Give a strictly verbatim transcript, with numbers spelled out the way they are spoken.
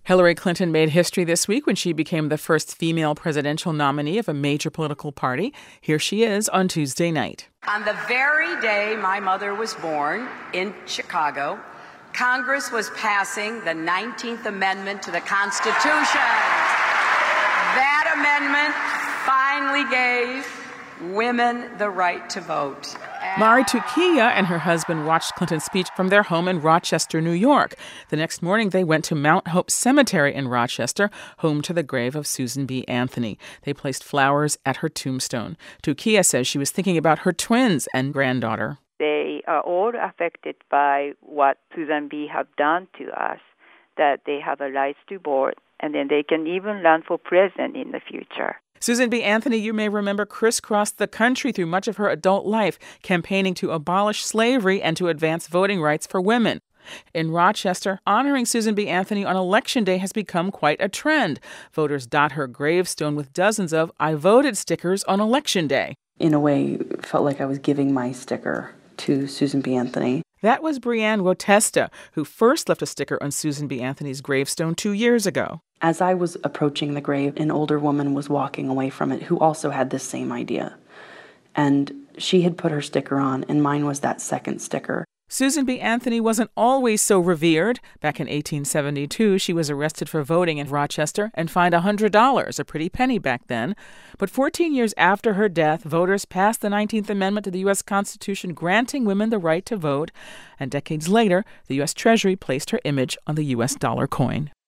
Hillary Clinton made history this week when she became the first female presidential nominee of a major political party. Here she is on Tuesday night. On the very day my mother was born in Chicago, Congress was passing the nineteenth Amendment to the Constitution. That amendment finally gave women the right to vote. Mari Tukia and her husband watched Clinton's speech from their home in Rochester, New York. The next morning, they went to Mount Hope Cemetery in Rochester, home to the grave of Susan B. Anthony. They placed flowers at her tombstone. Tukia says she was thinking about her twins and granddaughter. They are all affected by what Susan B. have done to us, that they have a right to vote, and then they can even run for president in the future. Susan B. Anthony, you may remember, crisscrossed the country through much of her adult life, campaigning to abolish slavery and to advance voting rights for women. In Rochester, honoring Susan B. Anthony on Election Day has become quite a trend. Voters dot her gravestone with dozens of I voted stickers on Election Day. In a way, it felt like I was giving my sticker to Susan B. Anthony. That was Brianne Wotesta, who first left a sticker on Susan B. Anthony's gravestone two years ago. As I was approaching the grave, an older woman was walking away from it who also had this same idea. And she had put her sticker on, and mine was that second sticker. Susan B. Anthony wasn't always so revered. Back in eighteen seventy-two, she was arrested for voting in Rochester and fined one hundred dollars, a pretty penny back then. But fourteen years after her death, voters passed the nineteenth Amendment to the U S Constitution, granting women the right to vote. And decades later, the U S Treasury placed her image on the U S dollar coin.